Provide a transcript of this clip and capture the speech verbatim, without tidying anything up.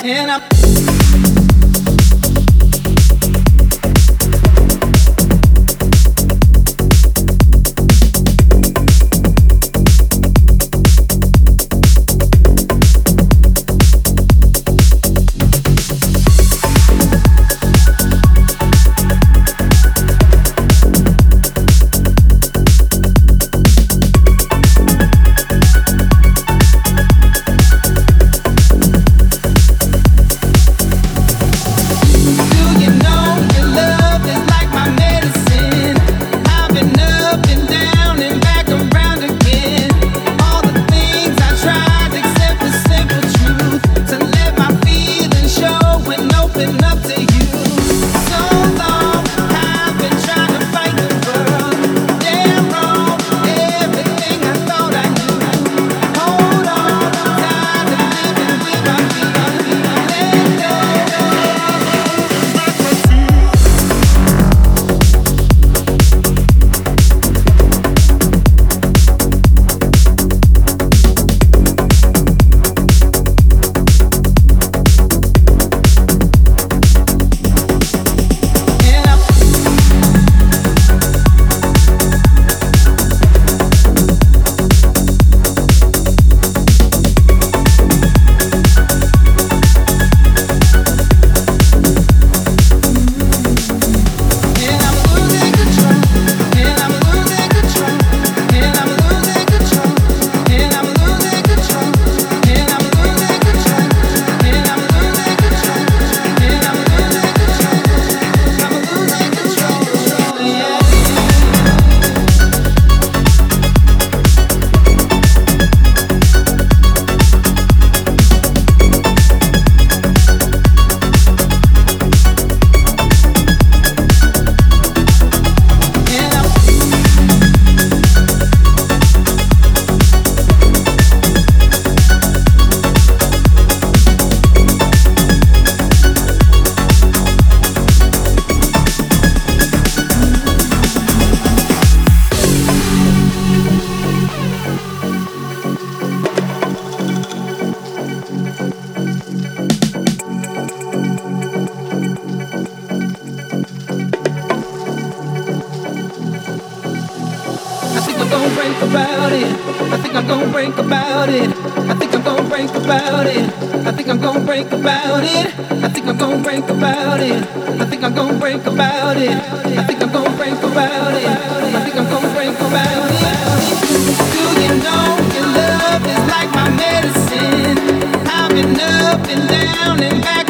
And I'm about it. I think I'm gonna break about it. I think I'm gonna break about it. I think I'm gonna break about it. I think I'm gonna break about it. I think I'm gonna break about it. I think I'm gonna break about it. I think I'm gonna break about it. Do you know your love is like my medicine? I've been up and down and back.